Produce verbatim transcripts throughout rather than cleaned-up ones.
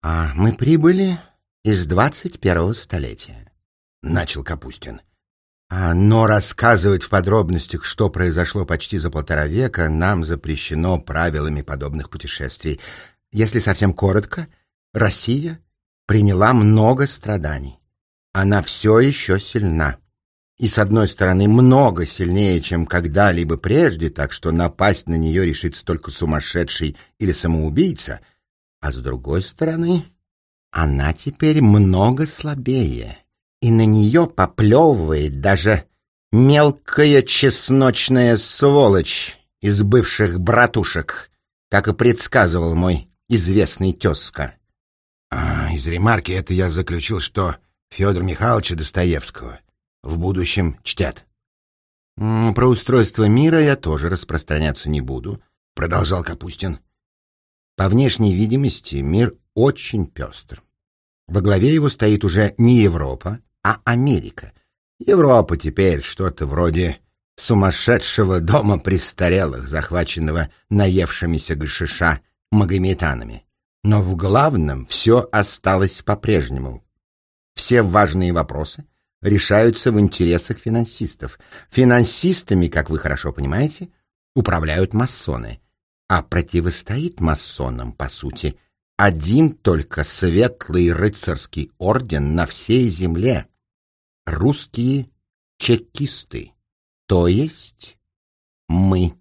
А мы прибыли из двадцать первого столетия, начал Капустин. А, но рассказывать в подробностях, что произошло почти за полтора века, нам запрещено правилами подобных путешествий. Если совсем коротко, Россия приняла много страданий. Она все еще сильна. И, с одной стороны, много сильнее, чем когда-либо прежде, так что напасть на нее решится только сумасшедший или самоубийца, а с другой стороны, она теперь много слабее, и на нее поплевывает даже мелкая чесночная сволочь из бывших братушек, как и предсказывал мой известный тезка. А из ремарки это я заключил, что Федора Михайловича Достоевского в будущем чтят. Про устройство мира я тоже распространяться не буду, продолжал Капустин. По внешней видимости мир очень пестр. Во главе его стоит уже не Европа, а Америка. Европа теперь что-то вроде сумасшедшего дома престарелых, захваченного наевшимися гашиша магометанами. Но в главном все осталось по-прежнему. Все важные вопросы решаются в интересах финансистов. Финансистами, как вы хорошо понимаете, управляют масоны. А противостоит масонам, по сути, один только светлый рыцарский орден на всей земле — русские чекисты, то есть мы.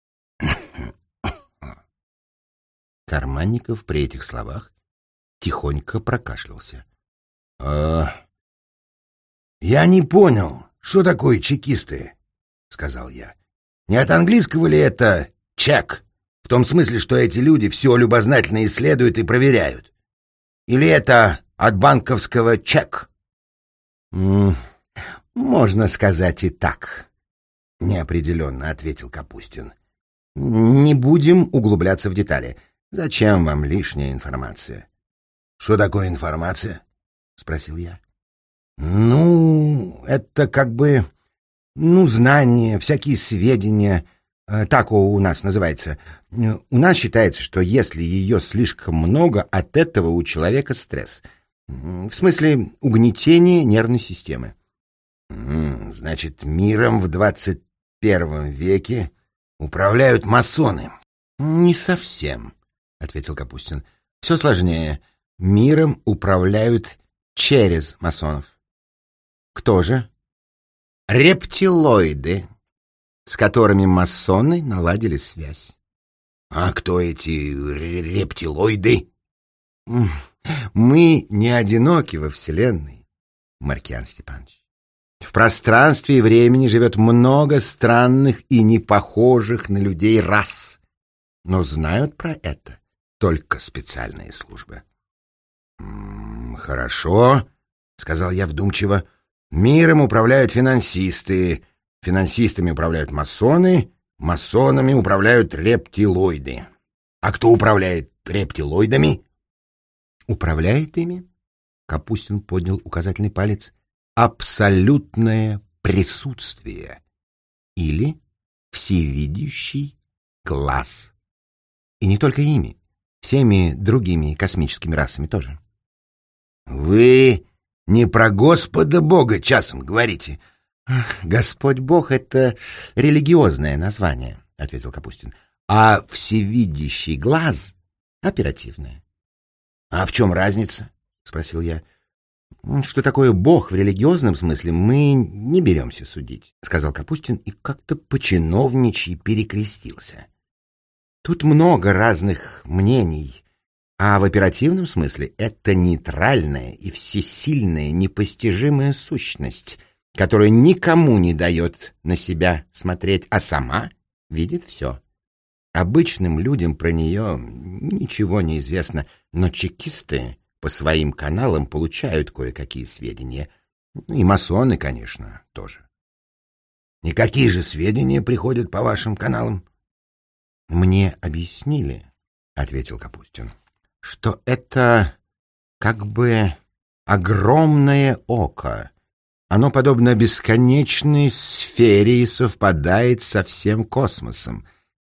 Карманников при этих словах тихонько прокашлялся. «А... «Я не понял, что такое чекисты?» — сказал я. «Не от английского ли это «чек»? В том смысле, что эти люди все любознательно исследуют и проверяют. Или это от банковского «чек»?» «М-м, «Можно сказать и так», — неопределенно ответил Капустин. «Не будем углубляться в детали. Зачем вам лишняя информация?» «Что такое информация?» — спросил я. «Ну, это как бы, ну, знания, всякие сведения, так у нас называется. У нас считается, что если ее слишком много, от этого у человека стресс. В смысле угнетение нервной системы». «Значит, миром в двадцать первом веке управляют масоны?» «Не совсем», — ответил Капустин. «Все сложнее. Миром управляют через масонов». «Кто же?» «Рептилоиды, с которыми масоны наладили связь». «А кто эти рептилоиды?» «Мы не одиноки во Вселенной, Маркиан Степанович. В пространстве и времени живет много странных и непохожих на людей рас, но знают про это только специальные службы». «Хорошо», — сказал я вдумчиво. «Миром управляют финансисты, финансистами управляют масоны, масонами управляют рептилоиды. А кто управляет рептилоидами?» «Управляет ими?» — Капустин поднял указательный палец. «Абсолютное присутствие или всевидящий глаз. И не только ими, всеми другими космическими расами тоже». «Вы не про Господа Бога часом говорите?» «Господь Бог — это религиозное название», — ответил Капустин. «А всевидящий глаз — оперативное». «А в чем разница?» — спросил я. «Что такое Бог в религиозном смысле, мы не беремся судить», — сказал Капустин и как-то по-чиновничьи перекрестился. «Тут много разных мнений, а в оперативном смысле это нейтральная и всесильная непостижимая сущность, которая никому не дает на себя смотреть, а сама видит все. Обычным людям про нее ничего не известно, но чекисты по своим каналам получают кое-какие сведения. И масоны, конечно, тоже». «И какие же сведения приходят по вашим каналам?» «Мне объяснили», — ответил Капустин, «что это как бы огромное око. Оно подобно бесконечной сфере и совпадает со всем космосом.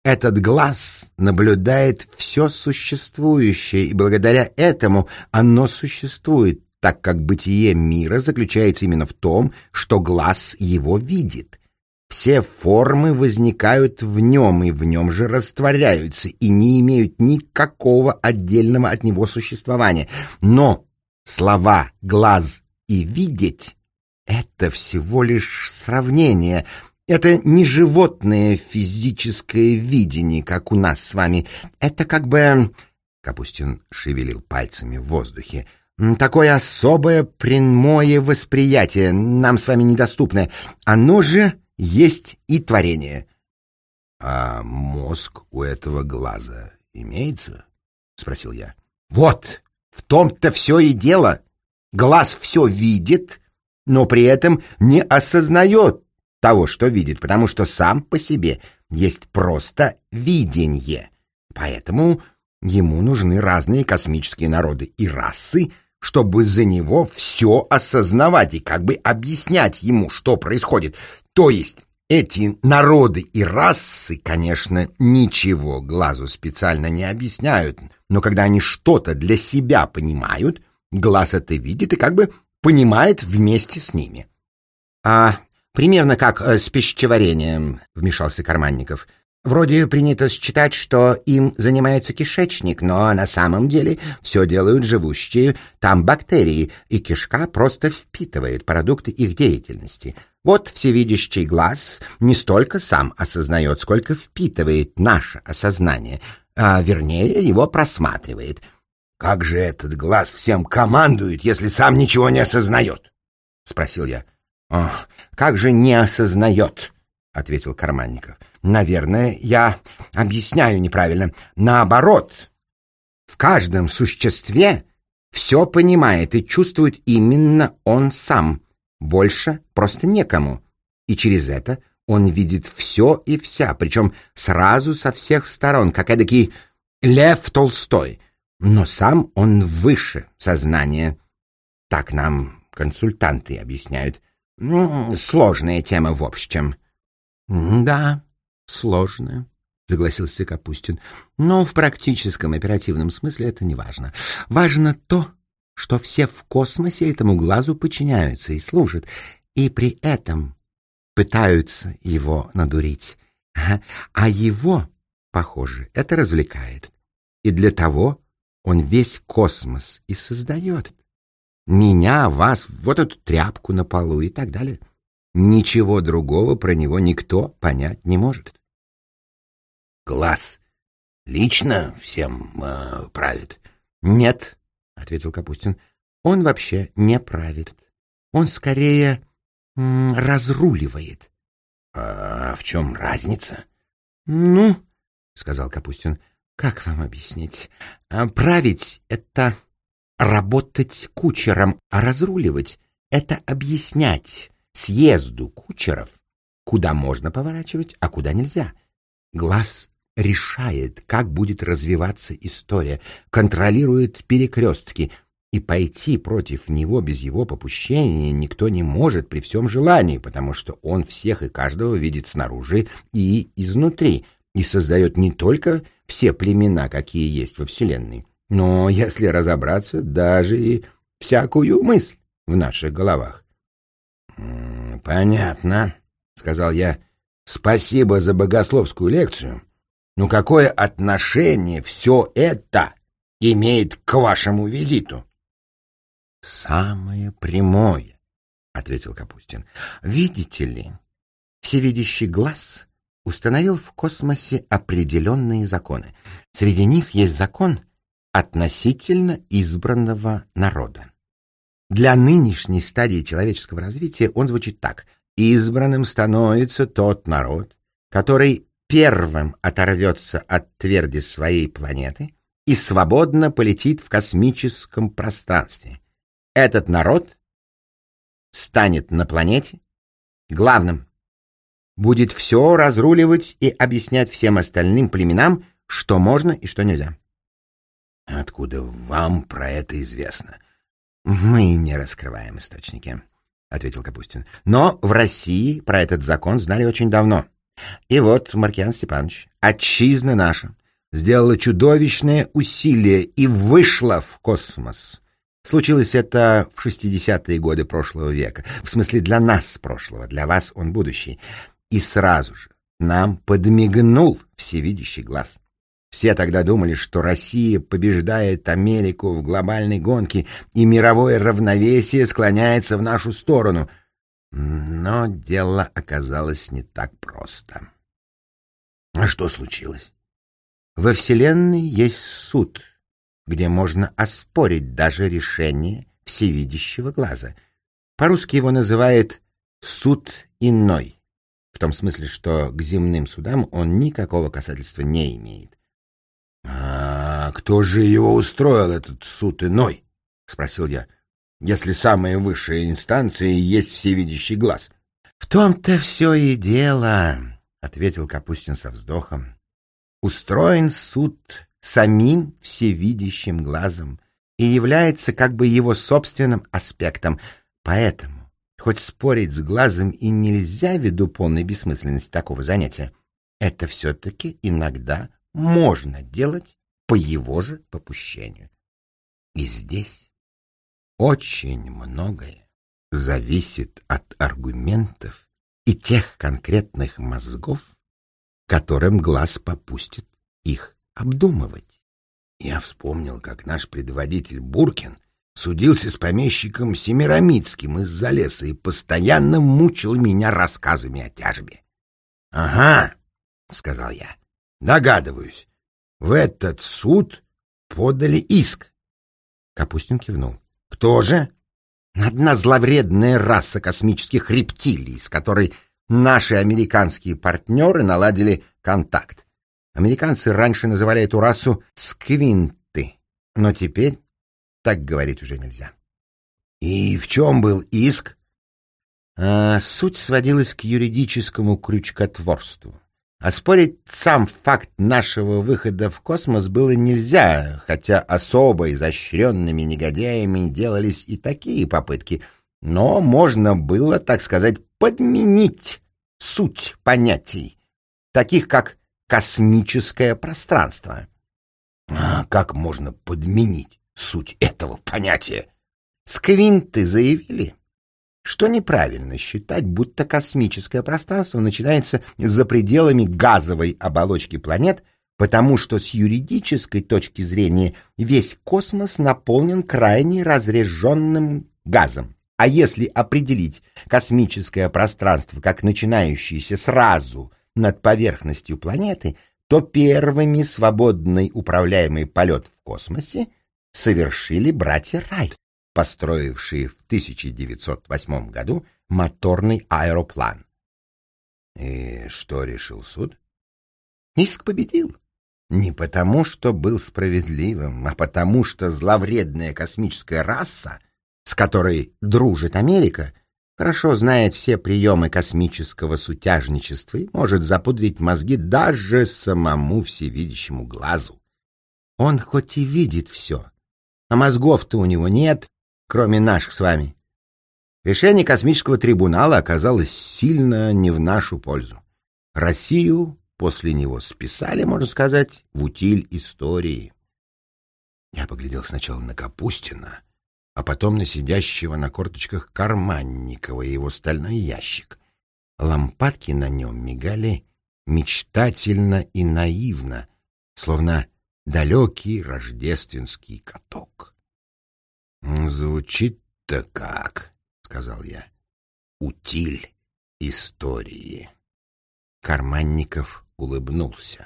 Этот глаз наблюдает все существующее, и благодаря этому оно существует, так как бытие мира заключается именно в том, что глаз его видит. Все формы возникают в нем и в нем же растворяются и не имеют никакого отдельного от него существования. Но слова «глаз» и «видеть» — это всего лишь сравнение. Это не животное физическое видение, как у нас с вами. Это как бы... Капустин шевелил пальцами в воздухе. Такое особое прямое восприятие, нам с вами недоступное. Оно же есть и творение. — А мозг у этого глаза имеется? — спросил я. — Вот, в том-то все и дело. Глаз все видит, но при этом не осознает того, что видит, потому что сам по себе есть просто видение. Поэтому ему нужны разные космические народы и расы, чтобы за него все осознавать и как бы объяснять ему, что происходит. То есть эти народы и расы, конечно, ничего глазу специально не объясняют, но когда они что-то для себя понимают, глаз это видит и как бы понимает вместе с ними. — А примерно как с пищеварением, — вмешался Карманников. Вроде принято считать, что им занимается кишечник, но на самом деле все делают живущие там бактерии, и кишка просто впитывает продукты их деятельности. Вот всевидящий глаз не столько сам осознает, сколько впитывает наше осознание, а вернее его просматривает. — Как же этот глаз всем командует, если сам ничего не осознает? — спросил я. — Как же не осознает? — ответил Карманников. — Наверное, я объясняю неправильно. Наоборот, в каждом существе все понимает и чувствует именно он сам. Больше просто некому. И через это он видит все и вся, причем сразу со всех сторон, как эдакий Лев Толстой. Но сам он выше сознания. Так нам консультанты объясняют. Сложная тема в общем. — Да, сложная, — согласился Капустин. — Но в практическом оперативном смысле это не важно. Важно то, что все в космосе этому глазу подчиняются и служат, и при этом пытаются его надурить. А его, похоже, это развлекает. И для того он весь космос и создает. Меня, вас, вот эту тряпку на полу и так далее. Ничего другого про него никто понять не может. — Глаз лично всем э, правит? — Нет, — ответил Капустин, — он вообще не правит. Он скорее м, разруливает. — А в чем разница? — Ну, — сказал Капустин, — как вам объяснить? Править — это работать кучером, а разруливать — это объяснять съезду кучеров, куда можно поворачивать, а куда нельзя. Глаз решает, как будет развиваться история, контролирует перекрестки, и пойти против него без его попущения никто не может при всем желании, потому что он всех и каждого видит снаружи и изнутри, и создает не только все племена, какие есть во Вселенной, но, если разобраться, даже и всякую мысль в наших головах. — Понятно, — сказал я. — Спасибо за богословскую лекцию. Но какое отношение все это имеет к вашему визиту? — Самое прямое, — ответил Капустин. — Видите ли, всевидящий глаз установил в космосе определенные законы. Среди них есть закон относительно избранного народа. Для нынешней стадии человеческого развития он звучит так. Избранным становится тот народ, который первым оторвется от тверди своей планеты и свободно полетит в космическом пространстве. Этот народ станет на планете главным, будет все разруливать и объяснять всем остальным племенам, что можно и что нельзя. — Откуда вам про это известно? — Мы не раскрываем источники, — ответил Капустин. — Но в России про этот закон знали очень давно. И вот, Маркиан Степанович, отчизна наша сделала чудовищное усилие и вышла в космос. Случилось это в шестидесятые годы прошлого века. В смысле, для нас прошлого, для вас он будущий. И сразу же нам подмигнул всевидящий глаз. Все тогда думали, что Россия побеждает Америку в глобальной гонке, и мировое равновесие склоняется в нашу сторону. Но дело оказалось не так просто. А что случилось? Во Вселенной есть суд, где можно оспорить даже решение всевидящего глаза. По-русски его называют «суд иной», в том смысле, что к земным судам он никакого касательства не имеет. — А кто же его устроил, этот суд иной? — спросил я. — Если самая высшая инстанция и есть всевидящий глаз. — В том-то все и дело, — ответил Капустин со вздохом. — Устроен суд самим всевидящим глазом и является как бы его собственным аспектом. Поэтому, хоть спорить с глазом и нельзя ввиду полной бессмысленности такого занятия, это все-таки иногда можно делать по его же попущению. И здесь очень многое зависит от аргументов и тех конкретных мозгов, которым глаз попустит их обдумывать. Я вспомнил, как наш предводитель Буркин судился с помещиком Семирамидским из-за леса и постоянно мучил меня рассказами о тяжбе. — Ага, — сказал я, — догадываюсь, в этот суд подали иск. Капустин кивнул. — Кто же? — Одна зловредная раса космических рептилий, с которой наши американские партнеры наладили контакт. Американцы раньше называли эту расу сквинты, но теперь так говорить уже нельзя. — И в чем был иск? А, суть сводилась к юридическому крючкотворству. Оспорить сам факт нашего выхода в космос было нельзя, хотя особо изощренными негодяями делались и такие попытки, но можно было, так сказать, подменить суть понятий, таких как космическое пространство. А как можно подменить суть этого понятия? Сквинты заявили, что неправильно считать, будто космическое пространство начинается за пределами газовой оболочки планет, потому что с юридической точки зрения весь космос наполнен крайне разреженным газом. А если определить космическое пространство как начинающееся сразу над поверхностью планеты, то первыми свободный управляемый полет в космосе совершили братья Райт, построившие в тысяча девятьсот восьмом году моторный аэроплан. И что решил суд? Иск победил. Не потому, что был справедливым, а потому, что зловредная космическая раса, с которой дружит Америка, хорошо знает все приемы космического сутяжничества и может запудрить мозги даже самому всевидящему глазу. Он хоть и видит все, а мозгов-то у него нет, кроме наших с вами. Решение космического трибунала оказалось сильно не в нашу пользу. Россию после него списали, можно сказать, в утиль истории. Я поглядел сначала на Капустина, а потом на сидящего на корточках Карманникова и его стальной ящик. Лампадки на нем мигали мечтательно и наивно, словно далекий рождественский каток. «Звучит-то как», — сказал я, — «утиль истории». Карманников улыбнулся.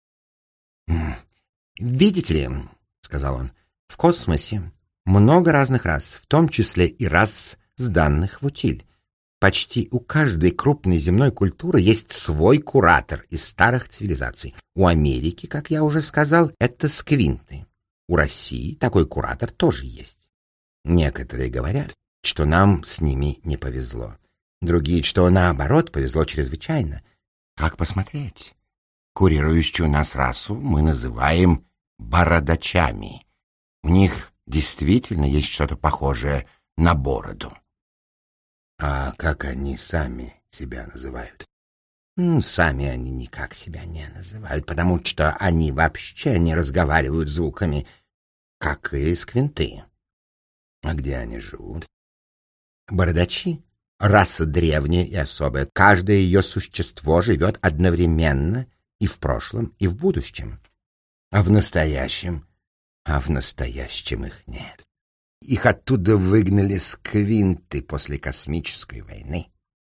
«Видите ли, — сказал он, — в космосе много разных рас, в том числе и рас, сданных в утиль. Почти у каждой крупной земной культуры есть свой куратор из старых цивилизаций. У Америки, как я уже сказал, это сквинты. У России такой куратор тоже есть. Некоторые говорят, что нам с ними не повезло. Другие, что наоборот, повезло чрезвычайно. Как посмотреть? Курирующую нас расу мы называем бородачами. У них действительно есть что-то похожее на бороду. А как они сами себя называют? Сами они никак себя не называют, потому что они вообще не разговаривают звуками, как и сквинты. А где они живут? Бородачи — раса древняя и особая. Каждое ее существо живет одновременно и в прошлом, и в будущем. А в настоящем? А в настоящем их нет. Их оттуда выгнали сквинты после космической войны.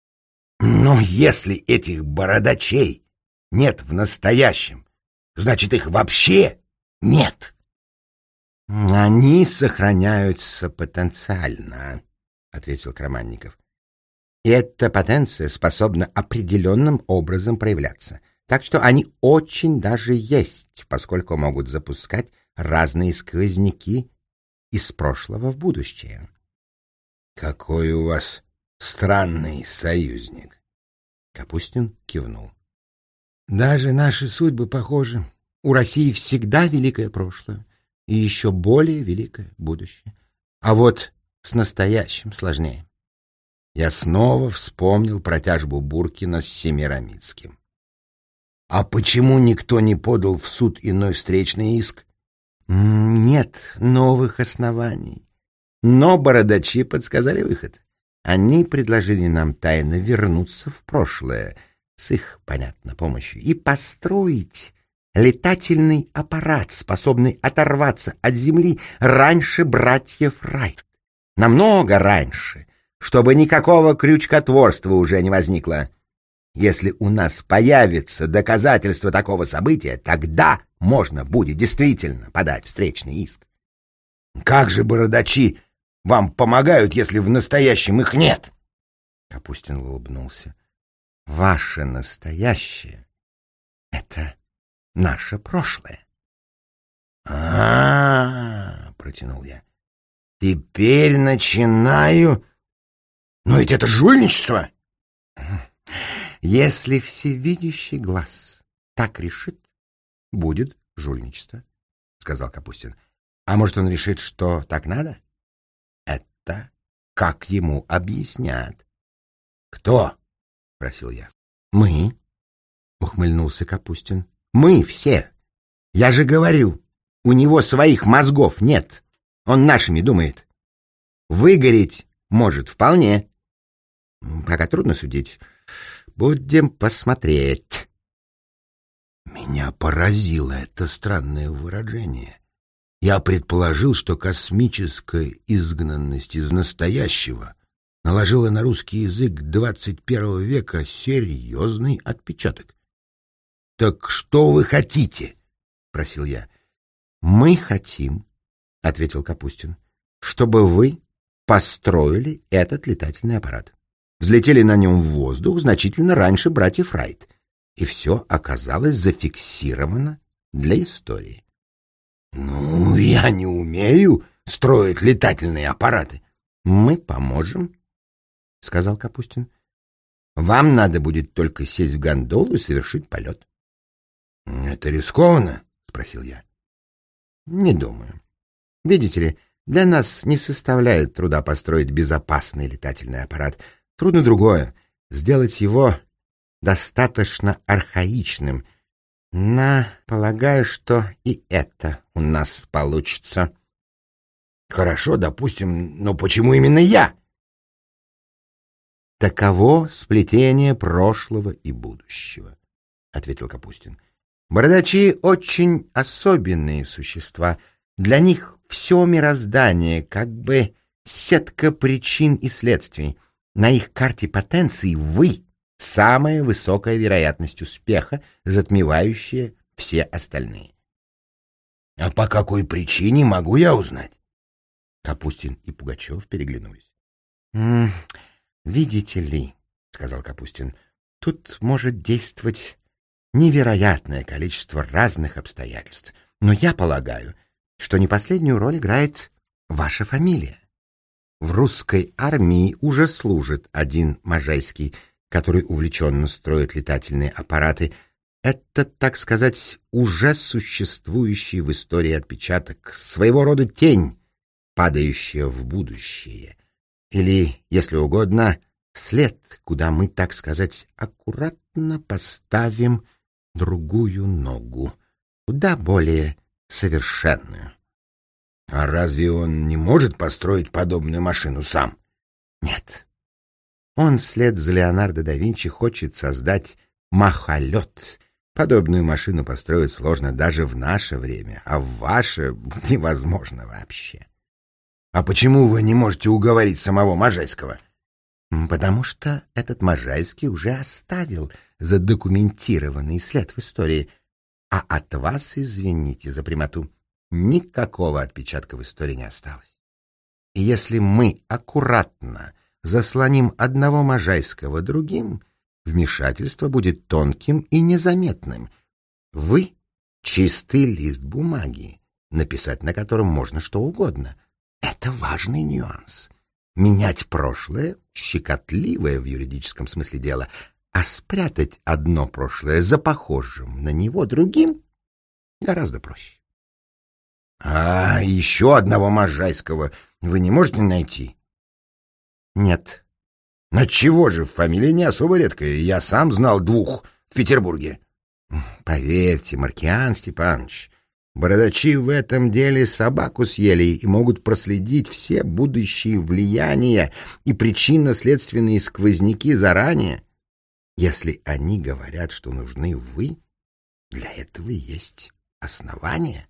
Но если этих бородачей нет в настоящем, значит, их вообще нет. Они сохраняются потенциально, — ответил Карманников. Эта потенция способна определенным образом проявляться, так что они очень даже есть, поскольку могут запускать разные сквозняки из прошлого в будущее. Какой у вас странный союзник. Капустин кивнул. Даже наши судьбы похожи. У России всегда великое прошлое и еще более великое будущее. А вот с настоящим сложнее. Я снова вспомнил про тяжбу Буркина с Семирамидским. А почему никто не подал в суд иной встречный иск? Нет новых оснований. Но бородачи подсказали выход. Они предложили нам тайно вернуться в прошлое, с их, понятно, помощью, и построить летательный аппарат, способный оторваться от земли раньше братьев Райт. Намного раньше, чтобы никакого крючкотворства уже не возникло. Если у нас появится доказательство такого события, тогда можно будет действительно подать встречный иск. Как же бородачи вам помогают, если в настоящем их нет? Капустин улыбнулся. Ваше настоящее — это наше прошлое. А-а-а, протянул я. Теперь начинаю... Но ведь это жульничество! Если всевидящий глаз так решит, будет жульничество, — сказал Капустин. А может, он решит, что так надо? Это как ему объяснят. — Кто? — спросил я. — Мы, — ухмыльнулся Капустин. — Мы все. Я же говорю, у него своих мозгов нет. Он нашими думает. Выгореть может вполне. Пока трудно судить. Будем посмотреть. Меня поразило это странное выражение. Я предположил, что космическая изгнанность из настоящего наложила на русский язык двадцать первого века серьезный отпечаток. — Так что вы хотите? — просил я. — Мы хотим, — ответил Капустин, — чтобы вы построили этот летательный аппарат. Взлетели на нем в воздух значительно раньше братьев Райт, и все оказалось зафиксировано для истории. — Ну, я не умею строить летательные аппараты. — Мы поможем, — сказал Капустин. — Вам надо будет только сесть в гондолу и совершить полет. — Это рискованно? — спросил я. — Не думаю. Видите ли, для нас не составляет труда построить безопасный летательный аппарат. Трудно другое — сделать его достаточно архаичным. Но полагаю, что и это у нас получится. — Хорошо, допустим, но почему именно я? — Таково сплетение прошлого и будущего, — ответил Капустин. — Бородачи — очень особенные существа. Для них все мироздание как бы сетка причин и следствий. На их карте потенций вы — самая высокая вероятность успеха, затмевающая все остальные. — А по какой причине могу я узнать? Капустин и Пугачев переглянулись. «М — Видите ли, — сказал Капустин, — тут может действовать невероятное количество разных обстоятельств. Но я полагаю, что не последнюю роль играет ваша фамилия. В русской армии уже служит один Можайский, который увлеченно строит летательные аппараты. Это, так сказать, уже существующий в истории отпечаток, своего рода тень, падающая в будущее. Или, если угодно, след, куда мы, так сказать, аккуратно аккуратно поставим другую ногу, куда более совершенную. А разве он не может построить подобную машину сам? Нет. Он вслед за Леонардо да Винчи хочет создать махолет. Подобную машину построить сложно даже в наше время, а в ваше невозможно вообще. А почему вы не можете уговорить самого Можайского? Потому что этот Можайский уже оставил задокументированный след в истории, а от вас, извините за прямоту, никакого отпечатка в истории не осталось. И если мы аккуратно заслоним одного Можайского другим, вмешательство будет тонким и незаметным. Вы — чистый лист бумаги, написать на котором можно что угодно. Это важный нюанс. Менять прошлое — щекотливое в юридическом смысле дело, а спрятать одно прошлое за похожим на него другим гораздо проще. — А еще одного Можайского вы не можете найти? — Нет. — Отчего же? Фамилия не особо редкая. Я сам знал двух в Петербурге. — Поверьте, Маркиан Степанович, бородачи в этом деле собаку съели и могут проследить все будущие влияния и причинно-следственные сквозняки заранее. Если они говорят, что нужны вы, для этого есть основания.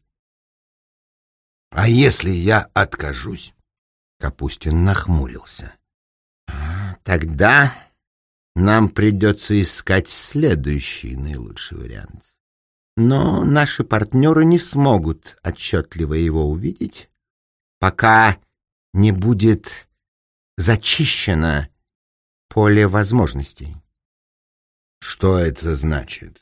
— А если я откажусь? Капустин нахмурился. — Тогда нам придется искать следующий наилучший вариант. Но наши партнеры не смогут отчетливо его увидеть, пока не будет зачищено поле возможностей. — Что это значит?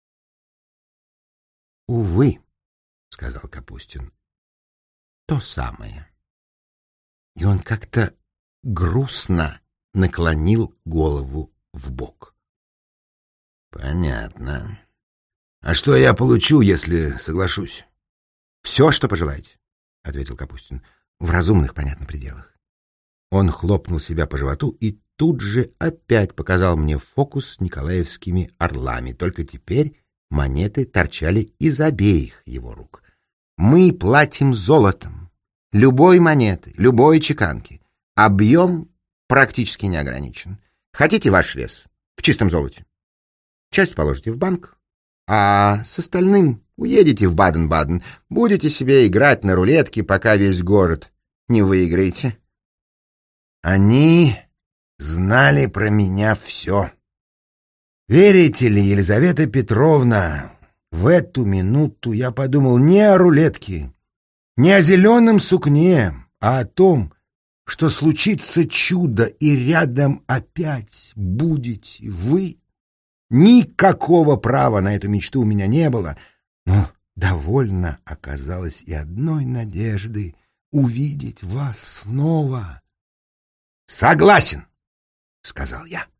— Увы, — сказал Капустин, — то самое. И он как-то грустно наклонил голову вбок. — Понятно. А что я получу, если соглашусь? — Все, что пожелаете, — ответил Капустин, — в разумных, понятно, пределах. Он хлопнул себя по животу и тут же опять показал мне фокус с николаевскими орлами, только теперь монеты торчали из обеих его рук. Мы платим золотом, любой монеты, любой чеканки. Объем практически не ограничен. Хотите ваш вес в чистом золоте? Часть положите в банк, а с остальным уедете в Баден-Баден, будете себе играть на рулетке, пока весь город не выиграете. Они знали про меня все. Верите ли, Елизавета Петровна, в эту минуту я подумал не о рулетке, не о зеленом сукне, а о том, что случится чудо, и рядом опять будете вы. Никакого права на эту мечту у меня не было, но довольно оказалось и одной надежды увидеть вас снова. — Согласен, — сказал я.